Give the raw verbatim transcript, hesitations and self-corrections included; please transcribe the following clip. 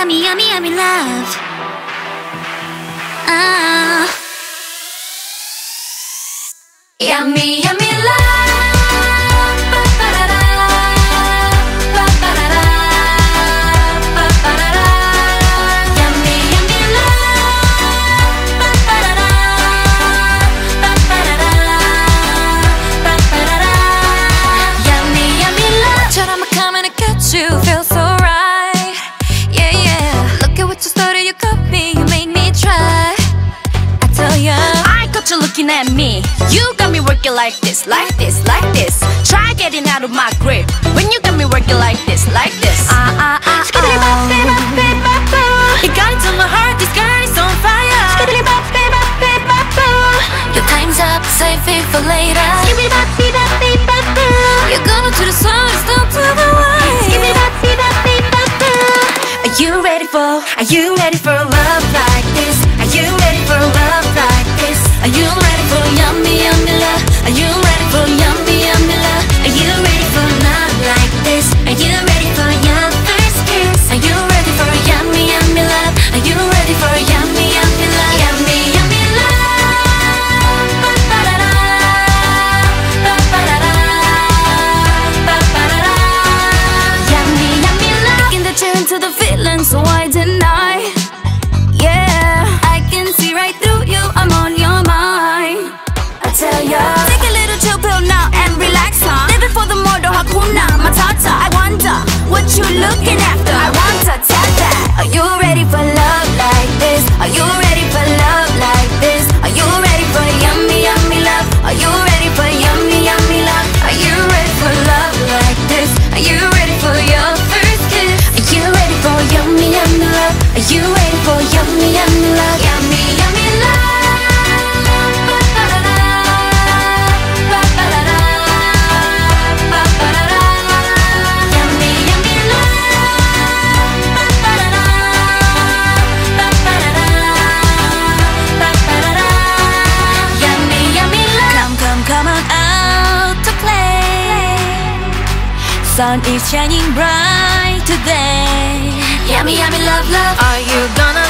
yummy, yummy, yummy love. Ah. Yummy, yummy love. Ba-ba-da-da. Ba-ba-da-da. Ba-ba-da-da. Yummy, yummy love. Ba-ba-da-da. Ba-ba-da-da. Ba-ba-da-da. Yummy, yummy love. 처럼 coming to get you, feel so right. Yeah, yeah. Look at what you started, you got me, you made me try. I tell ya, I got you looking at me. You got me working like this, like this, like this. Try getting out of my grip when you got me working like this, like this. Ah ah ah. You got into my heart, this girl is on fire. Your time's up, save it for later. You're gonna do the sun, stop to the right. Are you ready for? Are you ready for love like this? Are you ready for love like this? Are you ready for yummy, yummy love? Are you ready for yummy, yummy love? Are you ready for love like this? Are you ready for your first kiss? Are you ready for yummy, yummy love? Are you ready for yummy, yummy love? Yummy, yummy love. Ba-ba-da-da. Ba-ba-da-da. Ba-ba-da-da. Yummy, yummy love. Taking the tune to the feeling, so why deny? Yeah, I can see right through you, I'm on your mind. I tell ya, take a little chill pill now and relax, huh? Living for the more, don't hakuna matata. I wonder what you looking after. I want to tell that. Are you ready for love like this? Are you ready for love like this? Are you ready for yummy, yummy love? Are you ready for yummy, yummy love? Are you ready for love like this? Are you ready for your first kiss? Are you ready for yummy, yummy love? Are you ready for yummy, yummy love? Yummy, yummy love. Ba-ba-da-da. Ba-ba-da-da. Ba-ba-da-da. Yummy, yummy love. Ba-ba-da-da. Ba-ba-da-da. Ba-ba-da-da. Yummy, yummy love. Come, come, come on out to play. Sun is shining bright today. Yummy, yummy love, love. Are you gonna